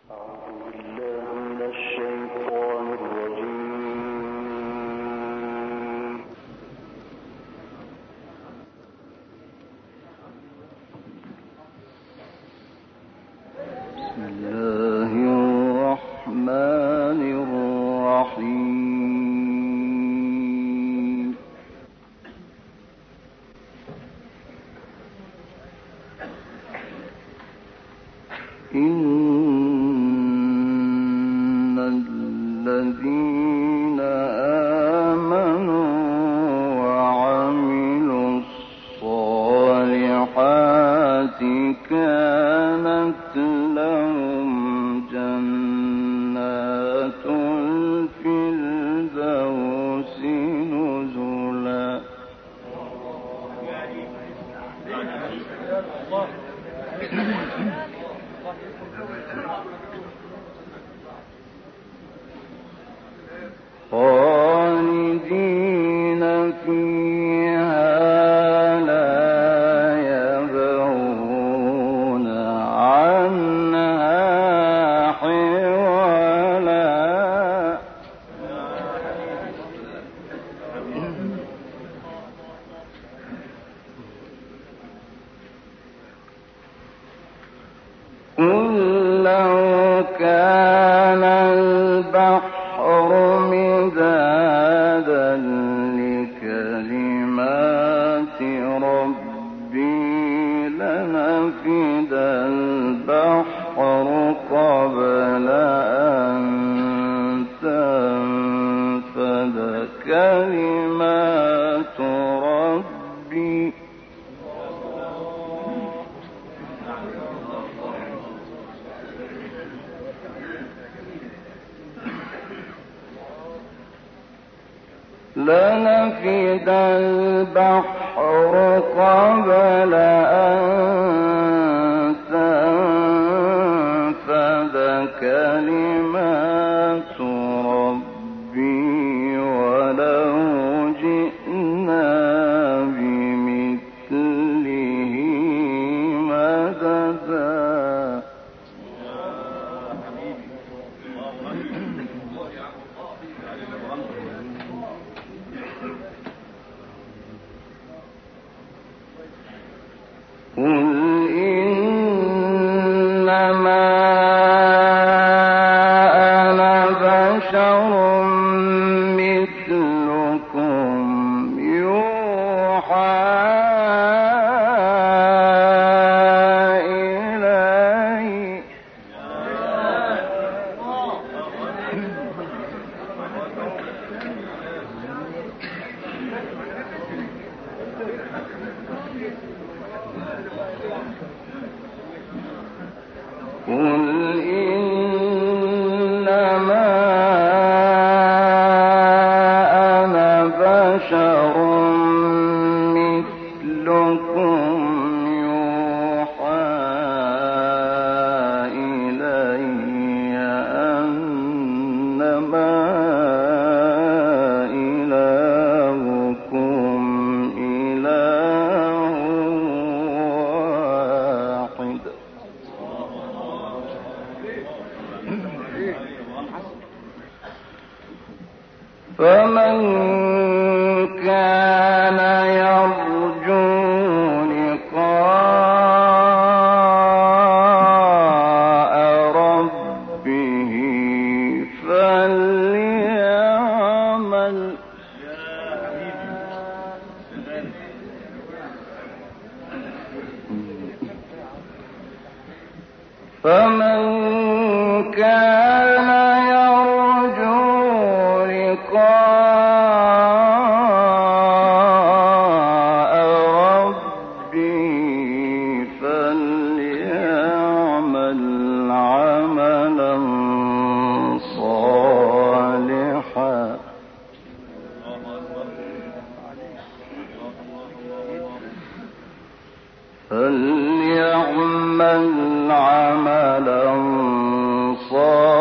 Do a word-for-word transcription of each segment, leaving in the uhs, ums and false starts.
لنفد البحر قبل أن تنفد كلمات ربي ولو جئنا بمثله مددا. قل إنما أنا بشر مثلكم يوحى إلي. قل إنما أنا بشر مثلكم يوحى إلي أنما إلهكم إله واحد. فمن كان يرجو لقاء ربه فليعمل فمن كان يرجو لقاء ربه فليعمل عملا صالحا فليعمل عملا صالحا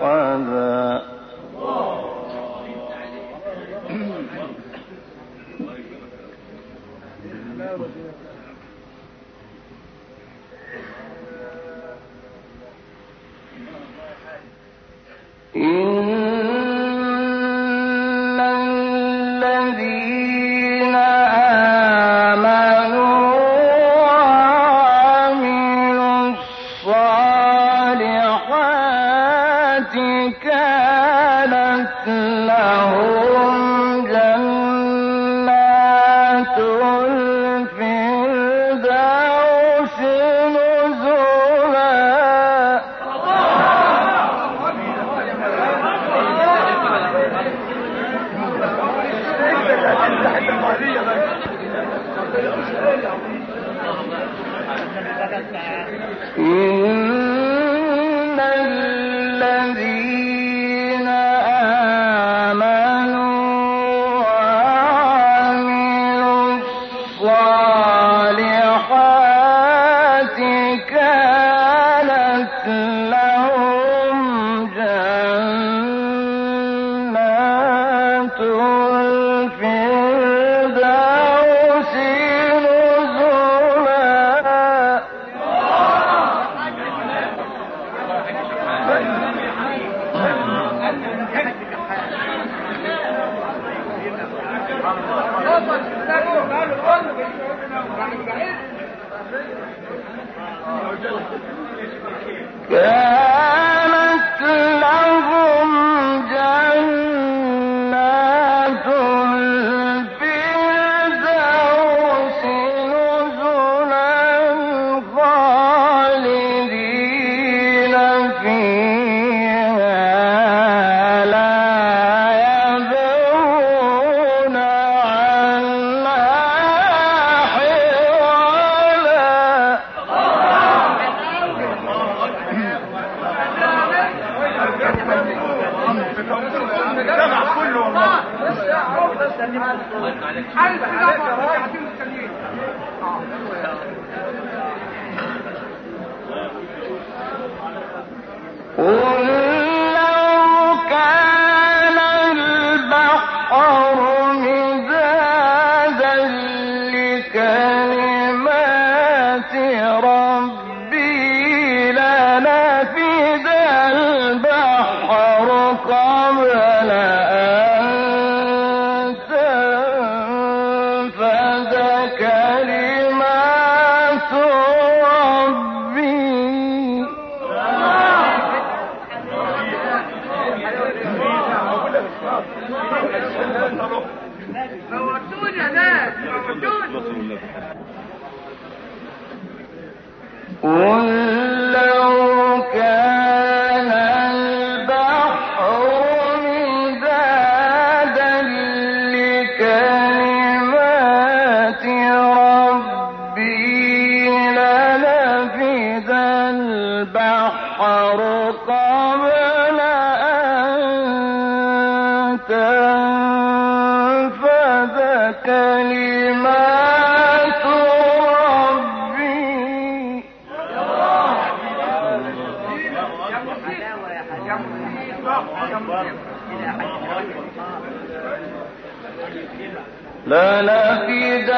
لنفد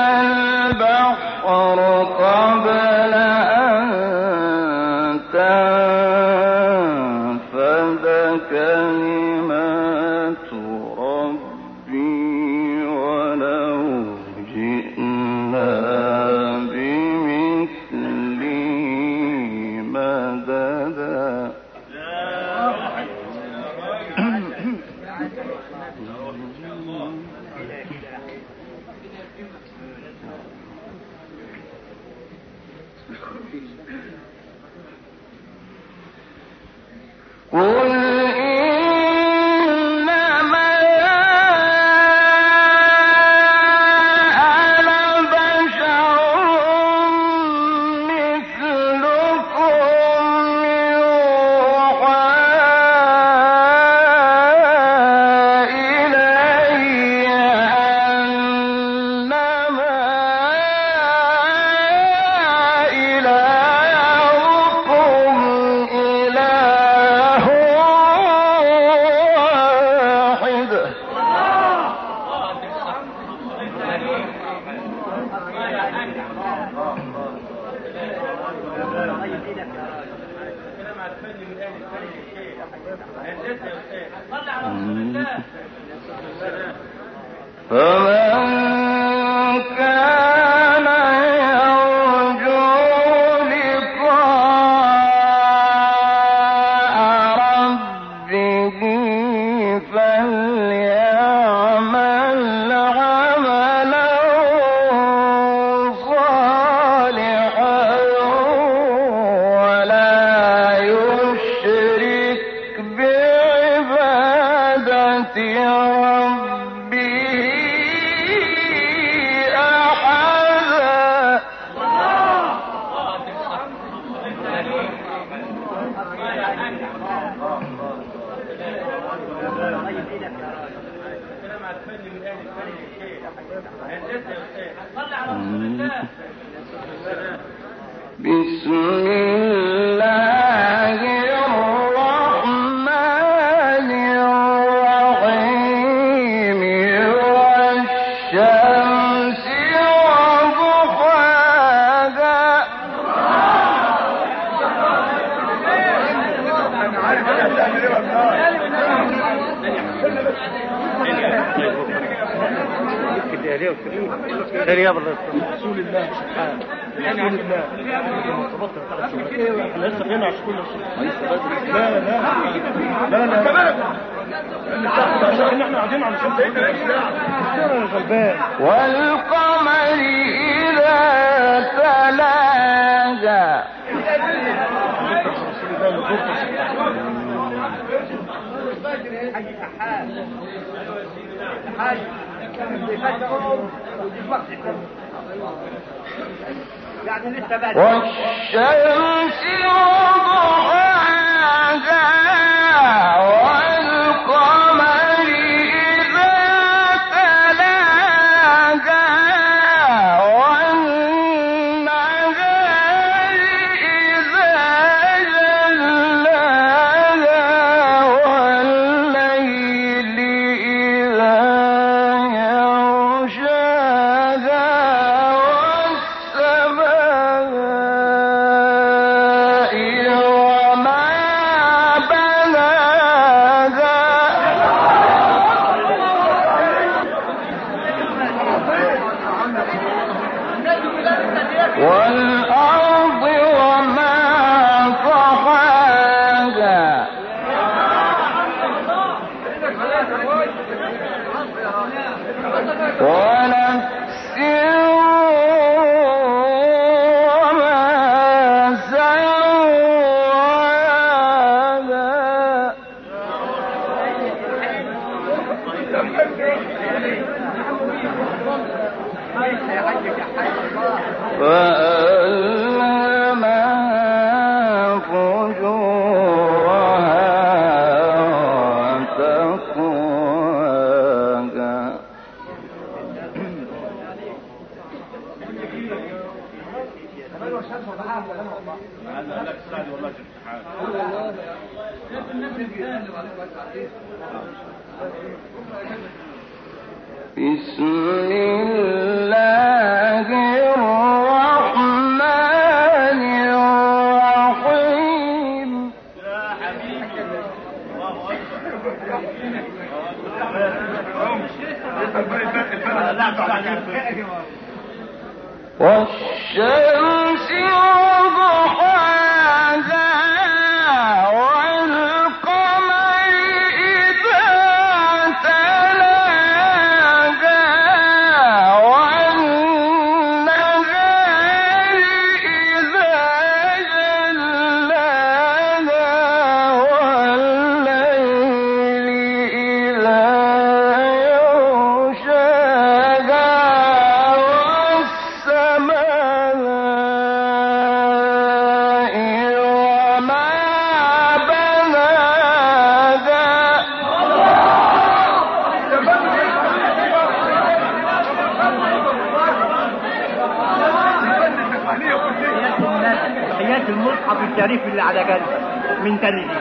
البحر قبل أن تنفد كلمات ربي ولو جئنا بمثله مددا. قل إنما أنا بشر مثلكم يوحى إلي أنما إلهكم فمن كان يرجو لقاء ربه فليعمل عملا صالحا ولا يشرك بعبادة ربه أحدا. بسم الله الرحمن الرحيم والشمس وضحاها رياض رسول الله سبحانه رسول الله احنا لسه هنا عشان كل لا لا لا لا لا عشان احنا قاعدين على شمس غلبان. والقمر إذا تلاها والشمس وضحاها والقمر إذا تلاها والنهار إذا جلاها والليل إذا يغشاها والأرض وما طحاها ونفس وما سواها فألهمها فجورها وتقواها. بسم الله الرحمن الرحيم. والشمس وضحاها والقمر إذا تلاها والنهار إذا جلاها والليل إذا يغشاها تحيات المصحف الشريف اللي على جنب من تاني دي.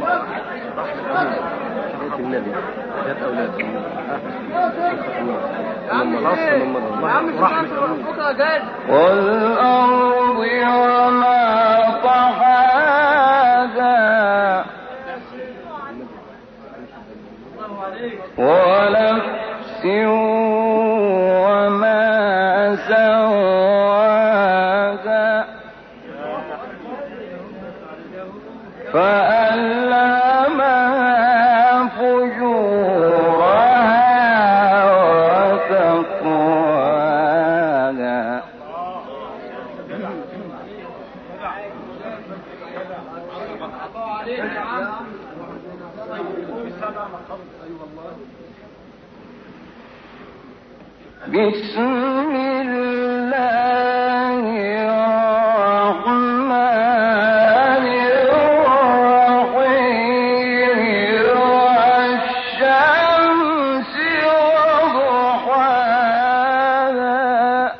النبي ذات أولاد والأرض وما طحاها ونفس وما سواها فألهمها فجورها وتقواها بسم الله الرحمن الرحيم والشمس وضحاها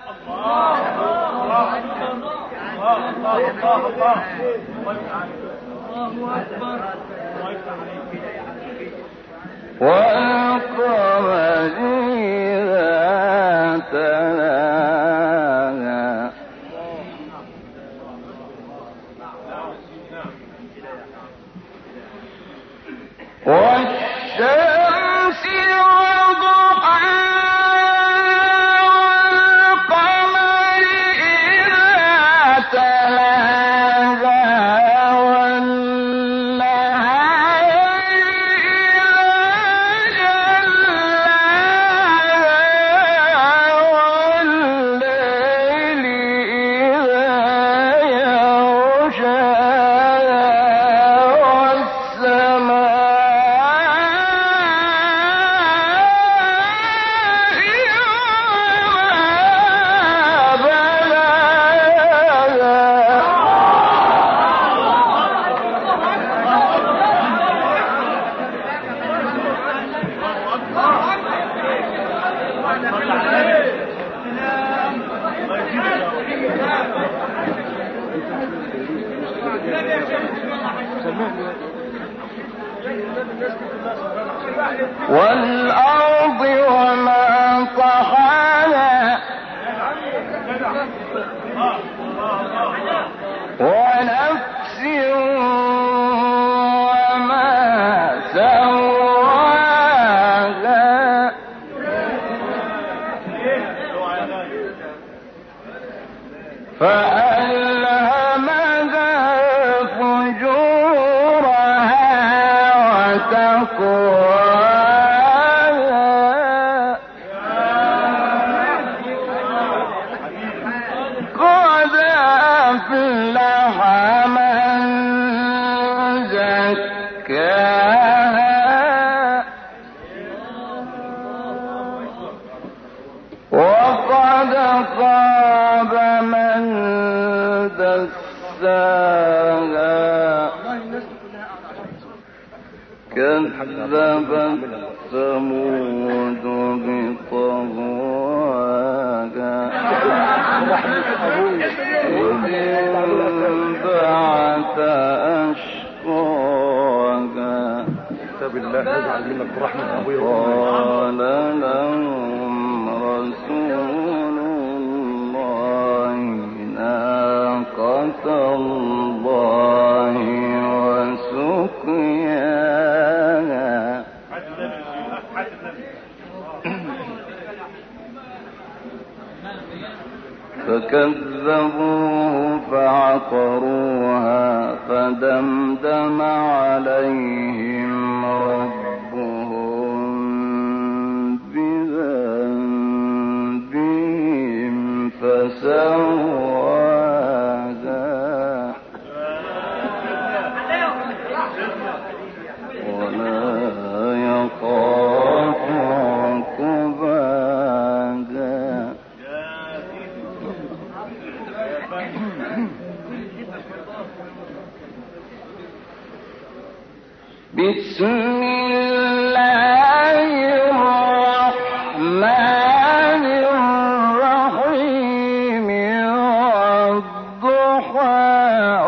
والقمر إذا تلاها والشمس وضحاها والقمر إذا تلاها والنهار إذا جلاها والليل إذا يغشاها والأرض وما طحاها ونفس وما سواها فألهمها فجورها وتقواها قد أفلح من زكاها وقد خاب من دساها كذبت ثمود بطغواها إذ انبعث أشقاها قال لهم رسول الله ناقة الله وسقياها فكذبوه فعقروها فدمدم عليهم ربهم بذنبهم فسواها ولا يخاف عقباها بسم الله الرحمن الرحيم والضحى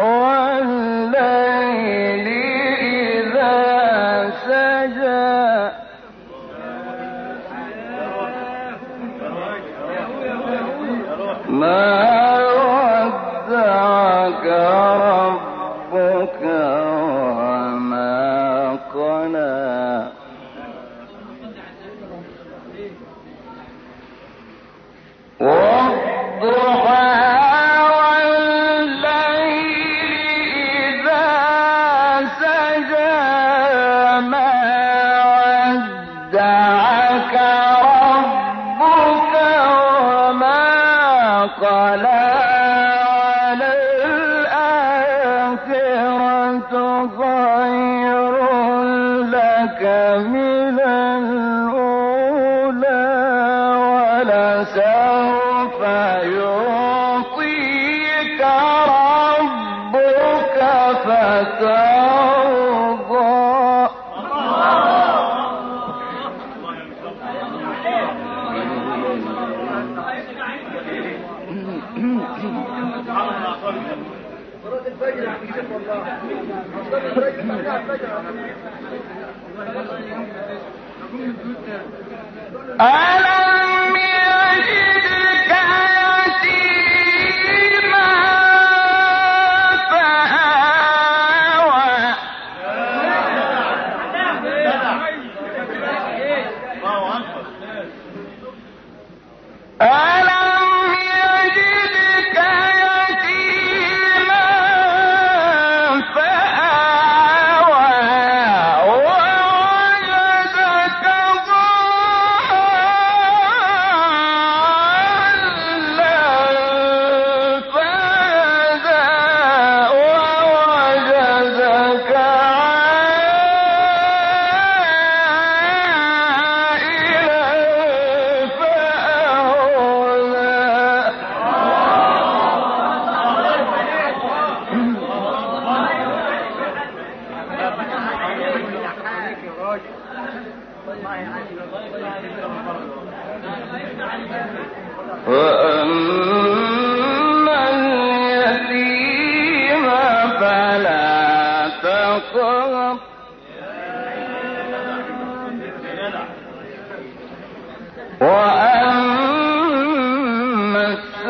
والليل إذا سجى ما ودعك ربك وما قلى والضحى والليل إذا سجى ما ودعك ربك وما قلى وللآخرة خير لك من الأولى ولسوف يعطيك ربك فترضى ألم يجدك يتيما فآوى ألم يجدك يتيما فآوى ووجدك ضالا فهدى ووجدك عائلا فأغنى وأما اليتيم فلا تقهر وأما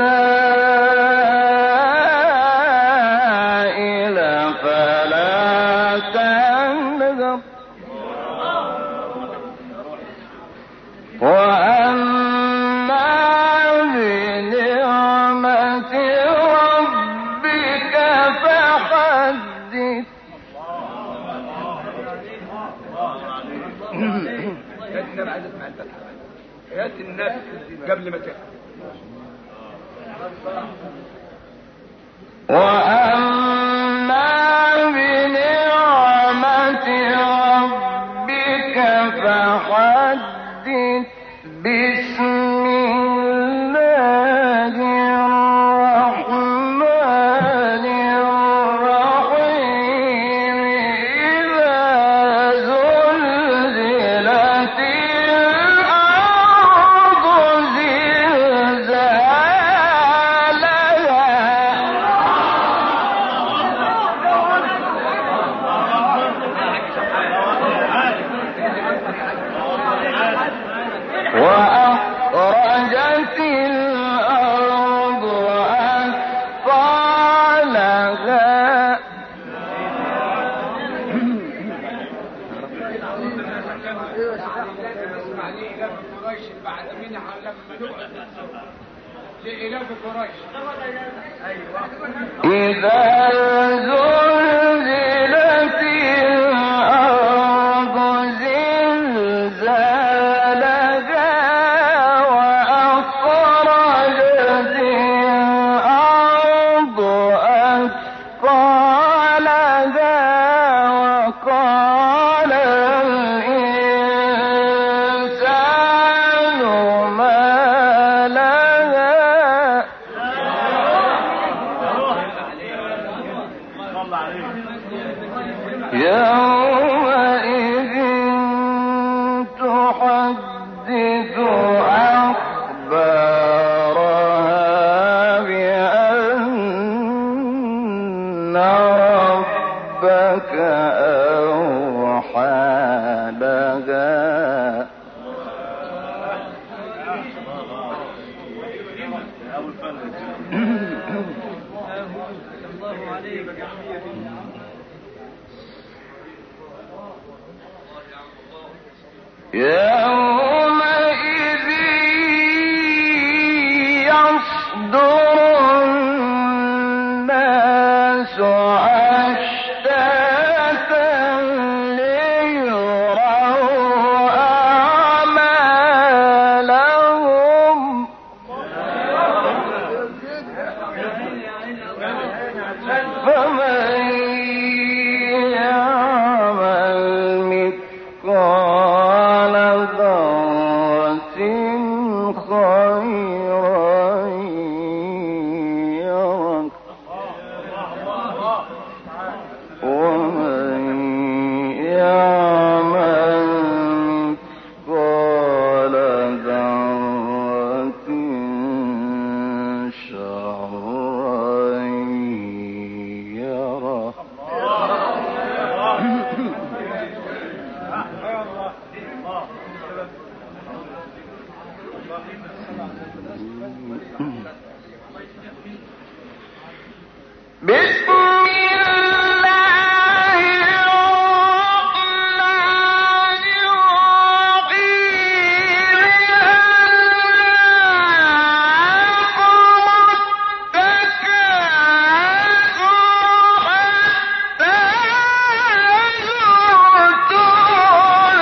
السائل فلا تنهر وأما بنعمة ربك فحدث يأتي الناس قبل ما تأتي وأما بنعمة ربك فحدث بسم الله الرحمن الرحيم إذا زلزلت الأرض زلزالها وأخرجت الأرض أثقالها بعد منها لما نقعد لإلاف قريش إذا زلزلت الأرض زلزالها وأخرجت الأرض أثقالها وقال الإنسان ما لها يومئذ يصدر الناس أشتاتا ليروا أعمالهم فمن يعمل مثقال ذرة خيرا يره ومن يعمل مثقال ذرة شرا يره بسم الله الرحمن الرحيم ألهاكم التكاثر حتى زرتم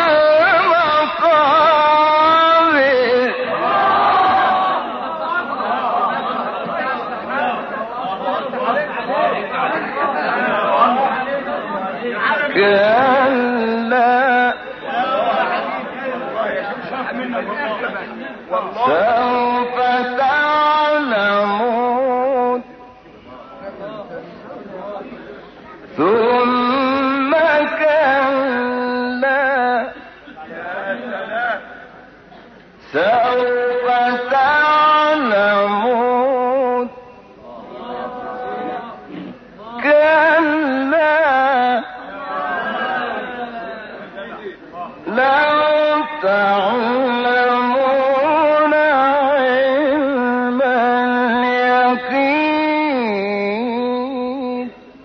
المقابر كلا سوف تعلمون ثم كلا سوف تعلمون كلا لو تعلمون علم اليقين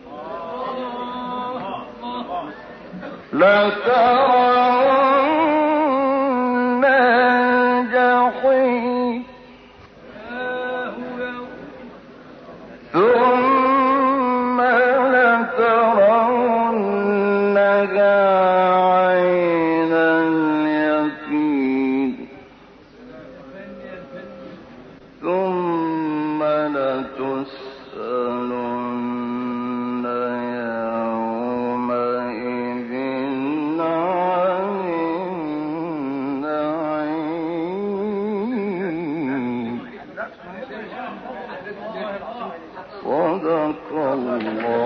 لترون الجحيم ثم لترونها عين اليقين ثم لتسألن يومئذ عن النعيم صدق الله